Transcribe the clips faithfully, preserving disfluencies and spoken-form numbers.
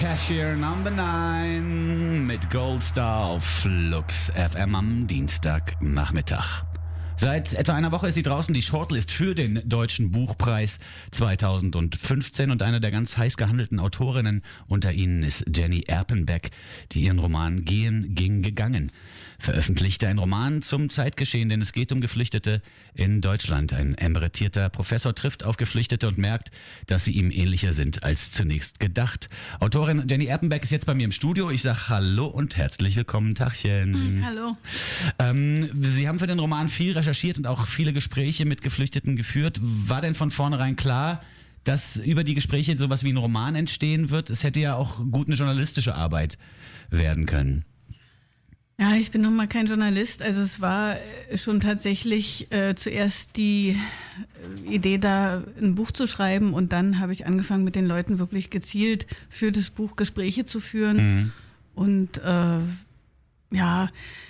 Cashier Number neun mit Goldstar auf Flux F M am Dienstagnachmittag. Seit etwa einer Woche ist sie draußen, die Shortlist für den Deutschen Buchpreis zweitausendfünfzehn, und eine der ganz heiß gehandelten Autorinnen unter ihnen ist Jenny Erpenbeck, die ihren Roman Gehen, ging, gegangen veröffentlichte. Ein Roman zum Zeitgeschehen, denn es geht um Geflüchtete in Deutschland. Ein emeritierter Professor trifft auf Geflüchtete und merkt, dass sie ihm ähnlicher sind als zunächst gedacht. Autorin Jenny Erpenbeck ist jetzt bei mir im Studio. Ich sage Hallo und herzlich willkommen. Tachchen. Hallo. Ähm, Sie haben für den Roman viel recherchiert und auch viele Gespräche mit Geflüchteten geführt. War denn von vornherein klar, dass über die Gespräche sowas wie ein Roman entstehen wird? Es hätte ja auch gut eine journalistische Arbeit werden können. Ja, ich bin nun mal kein Journalist. Also es war schon tatsächlich äh, zuerst die Idee da, ein Buch zu schreiben, und dann habe ich angefangen, mit den Leuten wirklich gezielt für das Buch Gespräche zu führen. Mhm. Und äh, ja,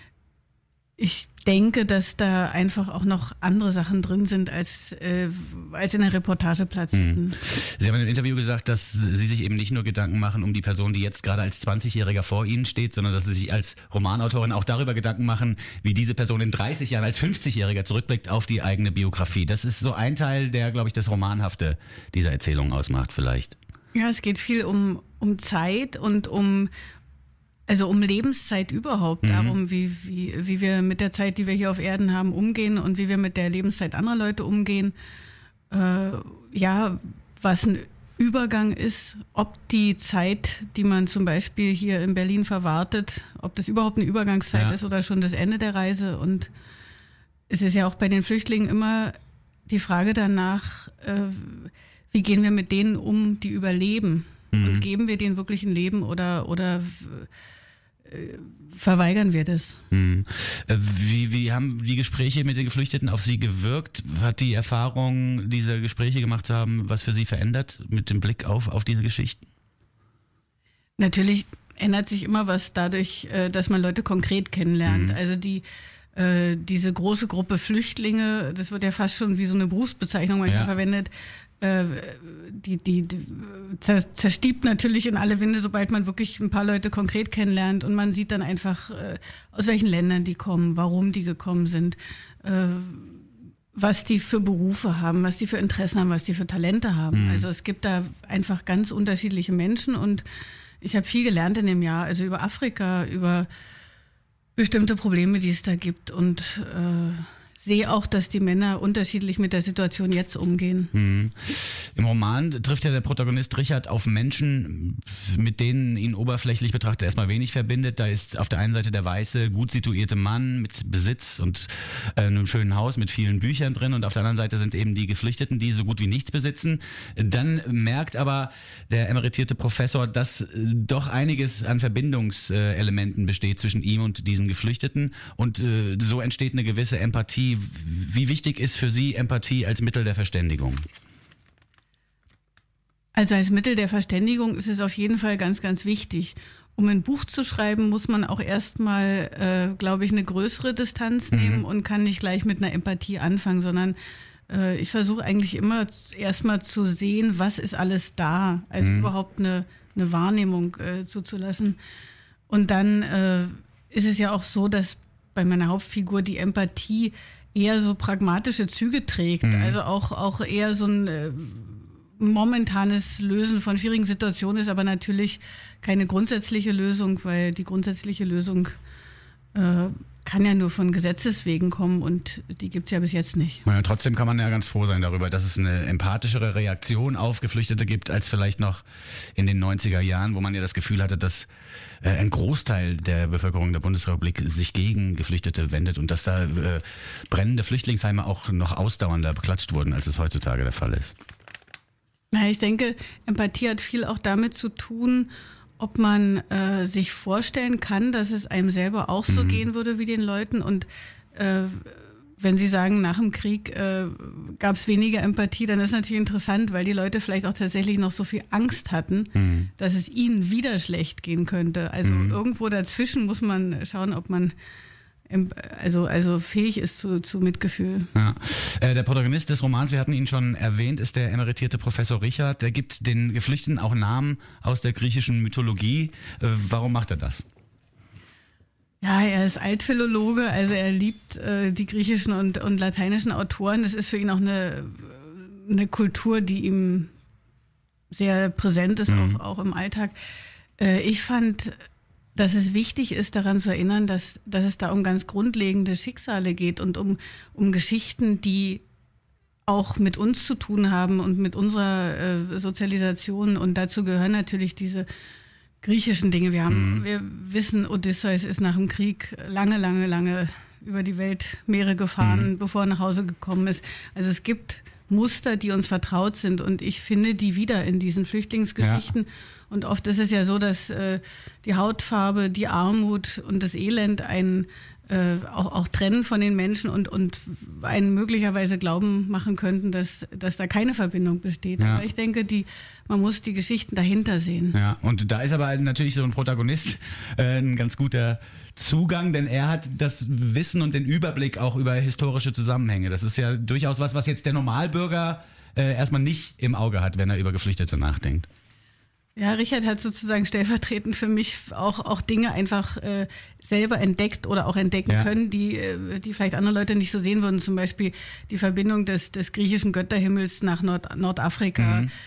ich denke, dass da einfach auch noch andere Sachen drin sind, als, äh, als in der Reportage Platz hätten. Mhm. Sie haben in einem Interview gesagt, dass Sie sich eben nicht nur Gedanken machen um die Person, die jetzt gerade als zwanzigjähriger vor Ihnen steht, sondern dass Sie sich als Romanautorin auch darüber Gedanken machen, wie diese Person in dreißig Jahren als fünfzigjähriger zurückblickt auf die eigene Biografie. Das ist so ein Teil, der, glaube ich, das Romanhafte dieser Erzählung ausmacht vielleicht. Ja, es geht viel um, um Zeit und um Also um Lebenszeit überhaupt, mhm. darum, wie, wie, wie wir mit der Zeit, die wir hier auf Erden haben, umgehen und wie wir mit der Lebenszeit anderer Leute umgehen. Äh, ja, was ein Übergang ist, ob die Zeit, die man zum Beispiel hier in Berlin verwartet, ob das überhaupt eine Übergangszeit ja. ist oder schon das Ende der Reise. Und es ist ja auch bei den Flüchtlingen immer die Frage danach, äh, wie gehen wir mit denen um, die überleben? Mhm. Und geben wir denen wirklich ein Leben oder, oder verweigern wir das? Hm. Wie, wie haben die Gespräche mit den Geflüchteten auf Sie gewirkt? Hat die Erfahrung, diese Gespräche gemacht zu haben, was für Sie verändert mit dem Blick auf, auf diese Geschichten? Natürlich ändert sich immer was dadurch, dass man Leute konkret kennenlernt. Mhm. Also die äh, diese große Gruppe Flüchtlinge, das wird ja fast schon wie so eine Berufsbezeichnung manchmal ja. verwendet, Die, die, die zerstiebt natürlich in alle Winde, sobald man wirklich ein paar Leute konkret kennenlernt, und man sieht dann einfach, äh, aus welchen Ländern die kommen, warum die gekommen sind, äh, was die für Berufe haben, was die für Interessen haben, was die für Talente haben. Mhm. Also es gibt da einfach ganz unterschiedliche Menschen, und ich habe viel gelernt in dem Jahr, also über Afrika, über bestimmte Probleme, die es da gibt, und äh, sehe auch, dass die Männer unterschiedlich mit der Situation jetzt umgehen. Mhm. Im Roman trifft ja der Protagonist Richard auf Menschen, mit denen ihn oberflächlich betrachtet erstmal wenig verbindet. Da ist auf der einen Seite der weiße, gut situierte Mann mit Besitz und äh, einem schönen Haus mit vielen Büchern drin, und auf der anderen Seite sind eben die Geflüchteten, die so gut wie nichts besitzen. Dann merkt aber der emeritierte Professor, dass äh, doch einiges an Verbindungselementen besteht zwischen ihm und diesen Geflüchteten, und äh, so entsteht eine gewisse Empathie. Wie wichtig ist für Sie Empathie als Mittel der Verständigung? Also als Mittel der Verständigung ist es auf jeden Fall ganz, ganz wichtig. Um ein Buch zu schreiben, muss man auch erstmal, äh, glaube ich, eine größere Distanz mhm. nehmen und kann nicht gleich mit einer Empathie anfangen, sondern äh, ich versuche eigentlich immer erstmal zu sehen, was ist alles da, also mhm. überhaupt eine, eine Wahrnehmung äh, zuzulassen. Und dann äh, ist es ja auch so, dass bei meiner Hauptfigur die Empathie eher so pragmatische Züge trägt, mhm. also auch, auch eher so ein äh, momentanes Lösen von schwierigen Situationen ist, aber natürlich keine grundsätzliche Lösung, weil die grundsätzliche Lösung äh, kann ja nur von Gesetzes wegen kommen, und die gibt's ja bis jetzt nicht. Ja, trotzdem kann man ja ganz froh sein darüber, dass es eine empathischere Reaktion auf Geflüchtete gibt, als vielleicht noch in den neunziger Jahren, wo man ja das Gefühl hatte, dass äh, ein Großteil der Bevölkerung der Bundesrepublik sich gegen Geflüchtete wendet, und dass da äh, brennende Flüchtlingsheime auch noch ausdauernder beklatscht wurden, als es heutzutage der Fall ist. Na, ich denke, Empathie hat viel auch damit zu tun, ob man äh, sich vorstellen kann, dass es einem selber auch so mhm. gehen würde wie den Leuten. Und äh, wenn Sie sagen, nach dem Krieg äh, gab es weniger Empathie, dann ist natürlich interessant, weil die Leute vielleicht auch tatsächlich noch so viel Angst hatten, mhm. dass es ihnen wieder schlecht gehen könnte. Also mhm. irgendwo dazwischen muss man schauen, ob man also, also fähig ist zu, zu Mitgefühl. Ja. Äh, der Protagonist des Romans, wir hatten ihn schon erwähnt, ist der emeritierte Professor Richard. Der gibt den Geflüchteten auch Namen aus der griechischen Mythologie. Äh, warum macht er das? Ja, er ist Altphilologe, also er liebt äh, die griechischen und, und lateinischen Autoren. Das ist für ihn auch eine, eine Kultur, die ihm sehr präsent ist, mhm. auch, auch im Alltag. Äh, ich fand, dass es wichtig ist, daran zu erinnern, dass, dass es da um ganz grundlegende Schicksale geht und um, um Geschichten, die auch mit uns zu tun haben und mit unserer äh, Sozialisation. Und dazu gehören natürlich diese griechischen Dinge. Wir haben, mhm. wir wissen, Odysseus ist nach dem Krieg lange, lange, lange über die Weltmeere gefahren, mhm. bevor er nach Hause gekommen ist. Also es gibt Muster, die uns vertraut sind, und ich finde die wieder in diesen Flüchtlingsgeschichten. Ja. Und oft ist es ja so, dass äh, die Hautfarbe, die Armut und das Elend einen äh, auch, auch trennen von den Menschen und, und einen möglicherweise glauben machen könnten, dass, dass da keine Verbindung besteht. Ja. Aber ich denke, die, man muss die Geschichten dahinter sehen. Ja, und da ist aber natürlich so ein Protagonist äh, ein ganz guter Zugang, denn er hat das Wissen und den Überblick auch über historische Zusammenhänge. Das ist ja durchaus was, was jetzt der Normalbürger äh, erstmal nicht im Auge hat, wenn er über Geflüchtete nachdenkt. Ja, Richard hat sozusagen stellvertretend für mich auch, auch Dinge einfach äh, selber entdeckt oder auch entdecken ja. können, die, äh, die vielleicht andere Leute nicht so sehen würden. Zum Beispiel die Verbindung des, des griechischen Götterhimmels nach Nord, Nordafrika. Mhm.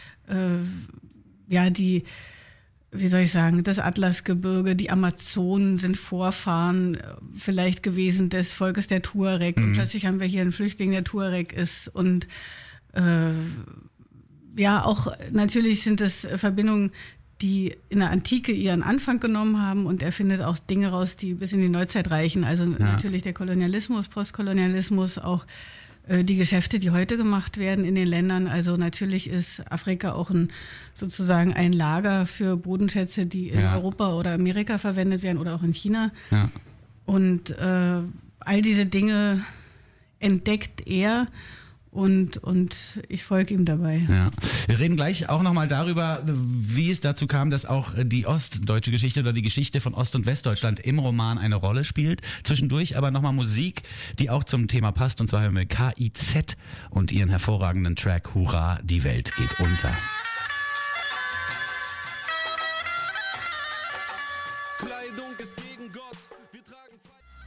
Äh, ja, die, wie soll ich sagen, das Atlasgebirge, die Amazonen sind Vorfahren vielleicht gewesen des Volkes der Tuareg. Mhm. Und plötzlich haben wir hier einen Flüchtling, der Tuareg ist. Und äh, ja, auch natürlich sind es Verbindungen, die in der Antike ihren Anfang genommen haben, und er findet auch Dinge raus, die bis in die Neuzeit reichen. Also ja. natürlich der Kolonialismus, Postkolonialismus, auch äh, die Geschäfte, die heute gemacht werden in den Ländern. Also natürlich ist Afrika auch ein, sozusagen ein Lager für Bodenschätze, die in ja. Europa oder Amerika verwendet werden oder auch in China. Ja. Und äh, all diese Dinge entdeckt er. Und, und ich folge ihm dabei. Ja. Wir reden gleich auch nochmal darüber, wie es dazu kam, dass auch die ostdeutsche Geschichte oder die Geschichte von Ost- und Westdeutschland im Roman eine Rolle spielt. Zwischendurch aber nochmal Musik, die auch zum Thema passt. Und zwar hören wir K I Z und ihren hervorragenden Track Hurra, die Welt geht unter. Kleidung ist gegen Gott, wir tragen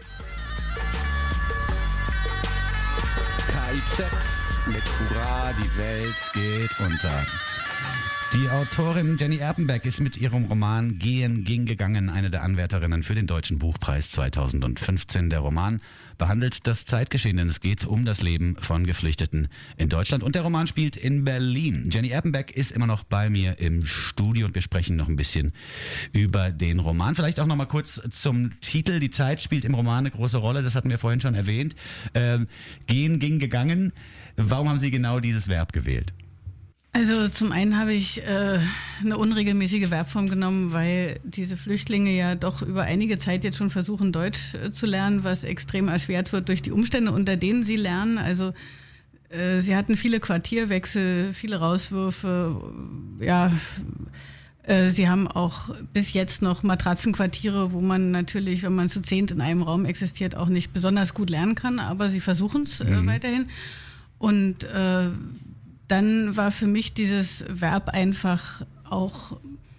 K I Z mit Hurra, die Welt geht unter. Die Autorin Jenny Erpenbeck ist mit ihrem Roman Gehen ging gegangen eine der Anwärterinnen für den Deutschen Buchpreis zweitausendfünfzehn. Der Roman behandelt das Zeitgeschehen, denn es geht um das Leben von Geflüchteten in Deutschland. Und der Roman spielt in Berlin. Jenny Erpenbeck ist immer noch bei mir im Studio und wir sprechen noch ein bisschen über den Roman. Vielleicht auch noch mal kurz zum Titel. Die Zeit spielt im Roman eine große Rolle, das hatten wir vorhin schon erwähnt. Ähm, Gehen ging gegangen. Warum haben Sie genau dieses Verb gewählt? Also zum einen habe ich äh, eine unregelmäßige Verbform genommen, weil diese Flüchtlinge ja doch über einige Zeit jetzt schon versuchen, Deutsch äh, zu lernen, was extrem erschwert wird durch die Umstände, unter denen sie lernen. Also äh, sie hatten viele Quartierwechsel, viele Rauswürfe, ja. Äh, sie haben auch bis jetzt noch Matratzenquartiere, wo man natürlich, wenn man zu zehnt in einem Raum existiert, auch nicht besonders gut lernen kann, aber sie versuchen es äh, mhm. weiterhin. Und äh, dann war für mich dieses Verb einfach auch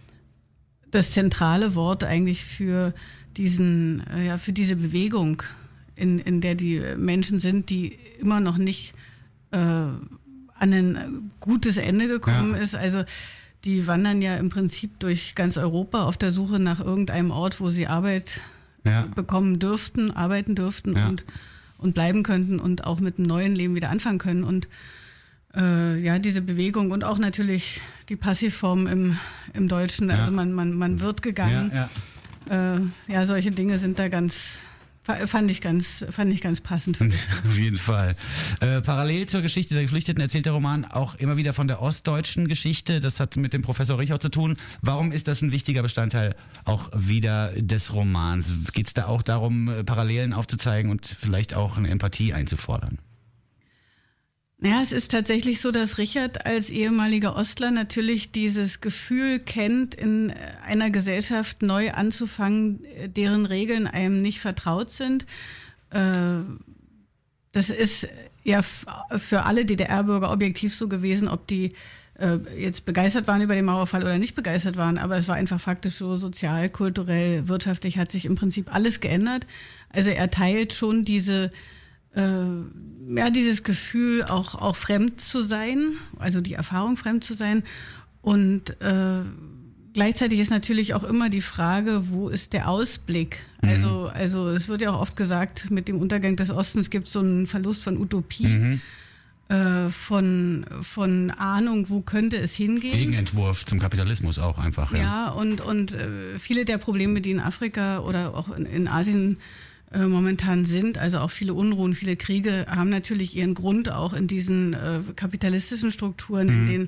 das zentrale Wort eigentlich für diesen, ja, für diese Bewegung, in, in der die Menschen sind, die immer noch nicht äh, an ein gutes Ende gekommen ja. ist. Also die wandern ja im Prinzip durch ganz Europa auf der Suche nach irgendeinem Ort, wo sie Arbeit ja. bekommen dürften, arbeiten dürften ja. und und bleiben könnten und auch mit einem neuen Leben wieder anfangen können. Und äh, ja, diese Bewegung und auch natürlich die Passivform im, im Deutschen, ja. also man, man, man wird gegangen. Ja, ja. Äh, ja, solche Dinge sind da ganz, fand ich ganz, fand ich ganz passend. Auf jeden Fall. Äh, parallel zur Geschichte der Geflüchteten erzählt der Roman auch immer wieder von der ostdeutschen Geschichte. Das hat mit dem Professor Richard zu tun. Warum ist das ein wichtiger Bestandteil auch wieder des Romans? Geht es da auch darum, Parallelen aufzuzeigen und vielleicht auch eine Empathie einzufordern? Naja, es ist tatsächlich so, dass Richard als ehemaliger Ostler natürlich dieses Gefühl kennt, in einer Gesellschaft neu anzufangen, deren Regeln einem nicht vertraut sind. Das ist ja für alle D D R-Bürger objektiv so gewesen, ob die jetzt begeistert waren über den Mauerfall oder nicht begeistert waren, aber es war einfach faktisch so, sozial, kulturell, wirtschaftlich hat sich im Prinzip alles geändert. Also er teilt schon diese Äh, ja, dieses Gefühl, auch, auch fremd zu sein, also die Erfahrung, fremd zu sein. Und äh, gleichzeitig ist natürlich auch immer die Frage, wo ist der Ausblick? Mhm. Also, also es wird ja auch oft gesagt, mit dem Untergang des Ostens gibt es so einen Verlust von Utopie, mhm. äh, von, von Ahnung, wo könnte es hingehen. Gegenentwurf zum Kapitalismus auch einfach. Ja, ja und, und äh, viele der Probleme, die in Afrika oder auch in, in Asien momentan sind, also auch viele Unruhen, viele Kriege, haben natürlich ihren Grund auch in diesen äh, kapitalistischen Strukturen, mhm. in den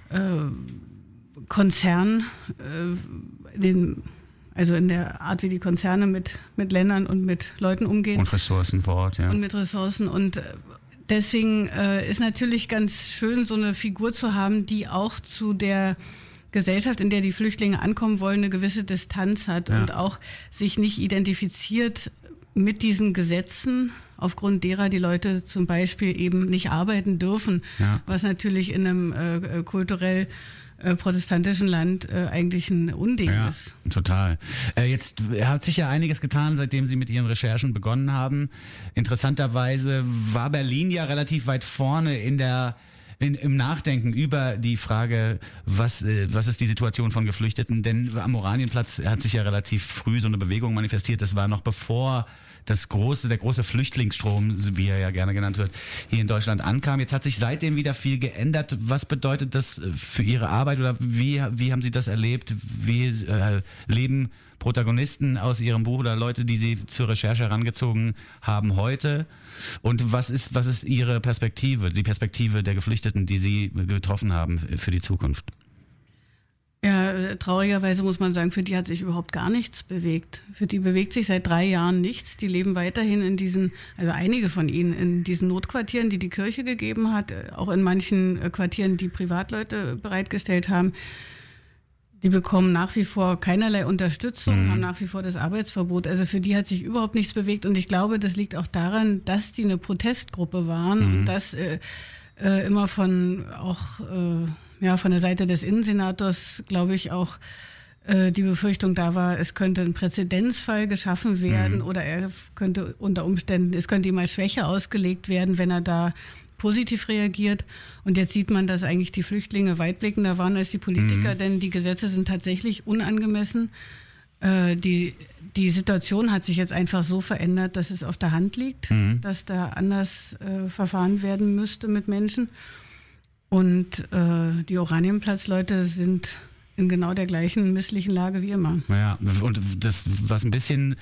äh, Konzernen, äh, in den, also in der Art, wie die Konzerne mit, mit Ländern und mit Leuten umgehen. Und Ressourcen vor Ort, ja. Und mit Ressourcen. Und deswegen äh, ist natürlich ganz schön, so eine Figur zu haben, die auch zu der Gesellschaft, in der die Flüchtlinge ankommen wollen, eine gewisse Distanz hat ja. und auch sich nicht identifiziert mit diesen Gesetzen, aufgrund derer die Leute zum Beispiel eben nicht arbeiten dürfen, ja. was natürlich in einem äh, kulturell äh, protestantischen Land äh, eigentlich ein Unding ja, ist. Total. Äh, jetzt hat sich ja einiges getan, seitdem Sie mit Ihren Recherchen begonnen haben. Interessanterweise war Berlin ja relativ weit vorne in der In, im Nachdenken über die Frage, was, äh, was ist die Situation von Geflüchteten, denn am Oranienplatz hat sich ja relativ früh so eine Bewegung manifestiert, das war noch bevor das große, der große Flüchtlingsstrom, wie er ja gerne genannt wird, hier in Deutschland ankam. Jetzt hat sich seitdem wieder viel geändert. Was bedeutet das für Ihre Arbeit oder wie, wie haben Sie das erlebt? Wie äh, leben Protagonisten aus Ihrem Buch oder Leute, die Sie zur Recherche herangezogen haben heute? Und was ist, was ist Ihre Perspektive, die Perspektive der Geflüchteten, die Sie getroffen haben für die Zukunft? Ja, traurigerweise muss man sagen, für die hat sich überhaupt gar nichts bewegt. Für die bewegt sich seit drei Jahren nichts. Die leben weiterhin in diesen, also einige von ihnen, in diesen Notquartieren, die die Kirche gegeben hat, auch in manchen Quartieren, die Privatleute bereitgestellt haben. Die bekommen nach wie vor keinerlei Unterstützung, mhm. haben nach wie vor das Arbeitsverbot. Also für die hat sich überhaupt nichts bewegt. Und ich glaube, das liegt auch daran, dass die eine Protestgruppe waren mhm. und dass äh, äh, immer von auch äh, ja von der Seite des Innensenators, glaube ich, auch äh, die Befürchtung da war, es könnte ein Präzedenzfall geschaffen werden mhm. oder er könnte unter Umständen, es könnte ihm mal schwächer ausgelegt werden, wenn er da positiv reagiert. Und jetzt sieht man, dass eigentlich die Flüchtlinge weitblickender waren als die Politiker, mhm. denn die Gesetze sind tatsächlich unangemessen. Äh, die, die Situation hat sich jetzt einfach so verändert, dass es auf der Hand liegt, mhm. dass da anders äh, verfahren werden müsste mit Menschen. Und äh, die Oranienplatzleute sind in genau der gleichen misslichen Lage wie immer. Ja, und das, was ein bisschen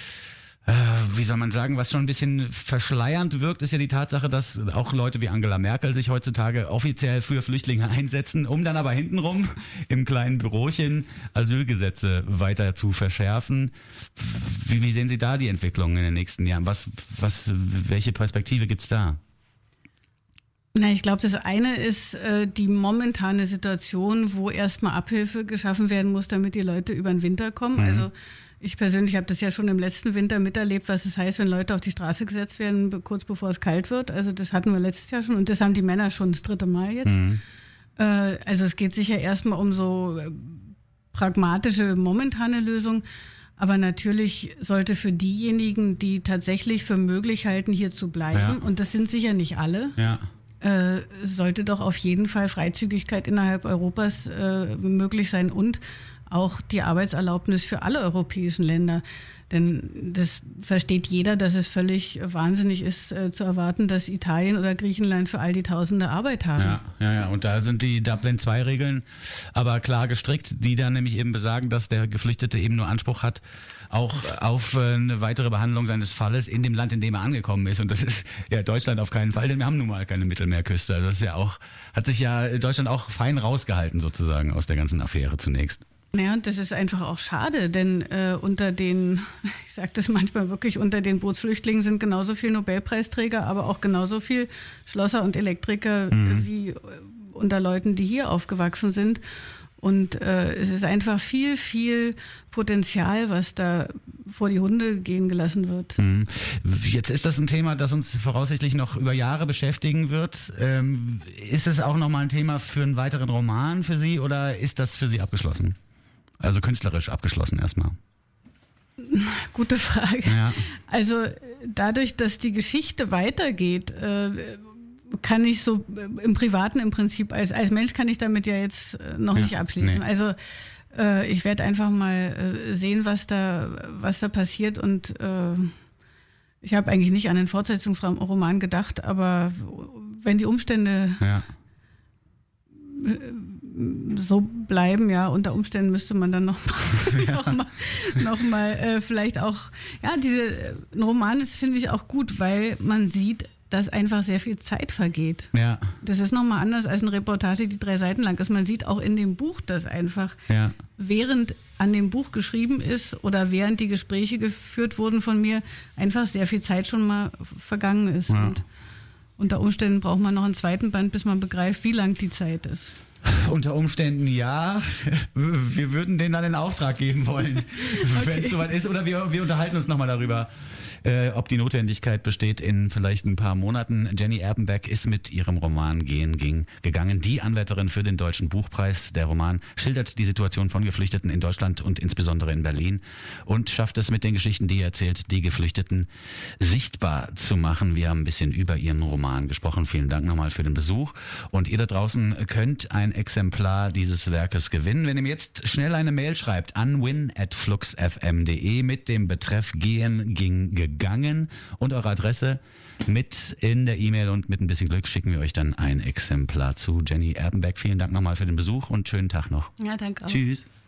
wie soll man sagen, was schon ein bisschen verschleiernd wirkt, ist ja die Tatsache, dass auch Leute wie Angela Merkel sich heutzutage offiziell für Flüchtlinge einsetzen, um dann aber hintenrum im kleinen Bürochen Asylgesetze weiter zu verschärfen. Wie, wie sehen Sie da die Entwicklung in den nächsten Jahren? Was, was, welche Perspektive gibt's da? Na, ich glaube, das eine ist äh, die momentane Situation, wo erstmal Abhilfe geschaffen werden muss, damit die Leute über den Winter kommen. Mhm. Also ich persönlich habe das ja schon im letzten Winter miterlebt, was das heißt, wenn Leute auf die Straße gesetzt werden, kurz bevor es kalt wird. Also das hatten wir letztes Jahr schon und das haben die Männer schon das dritte Mal jetzt. Mhm. Äh, also es geht sicher erstmal um so pragmatische, momentane Lösungen. Aber natürlich sollte für diejenigen, die tatsächlich für möglich halten, hier zu bleiben, ja. und das sind sicher nicht alle, ja. äh, sollte doch auf jeden Fall Freizügigkeit innerhalb Europas äh, möglich sein und auch die Arbeitserlaubnis für alle europäischen Länder. Denn das versteht jeder, dass es völlig wahnsinnig ist, äh, zu erwarten, dass Italien oder Griechenland für all die Tausende Arbeit haben. Ja, ja, ja. Und da sind die Dublin zwei Regeln aber klar gestrickt, die dann nämlich eben besagen, dass der Geflüchtete eben nur Anspruch hat, auch auf äh, eine weitere Behandlung seines Falles in dem Land, in dem er angekommen ist. Und das ist ja Deutschland auf keinen Fall, denn wir haben nun mal keine Mittelmeerküste. Also das ist ja auch, hat sich ja Deutschland auch fein rausgehalten sozusagen aus der ganzen Affäre zunächst. Naja, und das ist einfach auch schade, denn äh, unter den, ich sage das manchmal wirklich, unter den Bootsflüchtlingen sind genauso viel Nobelpreisträger, aber auch genauso viel Schlosser und Elektriker mhm. wie unter Leuten, die hier aufgewachsen sind. Und äh, es ist einfach viel, viel Potenzial, was da vor die Hunde gehen gelassen wird. Jetzt ist das ein Thema, das uns voraussichtlich noch über Jahre beschäftigen wird. Ähm, ist es auch nochmal ein Thema für einen weiteren Roman für Sie oder ist das für Sie abgeschlossen? Also künstlerisch abgeschlossen erstmal. Gute Frage. Ja. Also dadurch, dass die Geschichte weitergeht, äh, kann ich so im Privaten im Prinzip, als, als Mensch kann ich damit ja jetzt noch ja, nicht abschließen. Nee. Also äh, ich werde einfach mal äh, sehen, was da, was da passiert und äh, ich habe eigentlich nicht an den Fortsetzungsroman gedacht, aber wenn die Umstände ja. so bleiben, ja, unter Umständen müsste man dann noch mal, ja. noch mal, noch mal äh, vielleicht auch, ja, diese ein Roman ist, finde ich, auch gut, weil man sieht, dass einfach sehr viel Zeit vergeht. Ja. Das ist nochmal anders als eine Reportage, die drei Seiten lang ist. Man sieht auch in dem Buch, dass einfach ja. während an dem Buch geschrieben ist oder während die Gespräche geführt wurden von mir, einfach sehr viel Zeit schon mal vergangen ist. Ja. Und unter Umständen braucht man noch einen zweiten Band, bis man begreift, wie lang die Zeit ist. Unter Umständen ja. Wir würden denen dann den Auftrag geben wollen, okay. wenn es soweit ist. Oder wir, wir unterhalten uns nochmal darüber, äh, ob die Notwendigkeit besteht in vielleicht ein paar Monaten. Jenny Erpenbeck ist mit ihrem Roman Gehen ging gegangen. Die Anwärterin für den Deutschen Buchpreis. Der Roman schildert die Situation von Geflüchteten in Deutschland und insbesondere in Berlin und schafft es mit den Geschichten, die er erzählt, die Geflüchteten sichtbar zu machen. Wir haben ein bisschen über ihren Roman gesprochen. Vielen Dank nochmal für den Besuch. Und ihr da draußen könnt ein Exemplar dieses Werkes gewinnen, wenn ihr mir jetzt schnell eine Mail schreibt an win at fluxfm punkt de mit dem Betreff Gehen ging gegangen und eure Adresse mit in der E-Mail und mit ein bisschen Glück schicken wir euch dann ein Exemplar zu. Jenny Erpenbeck, vielen Dank nochmal für den Besuch und schönen Tag noch. Ja, danke auch. Tschüss.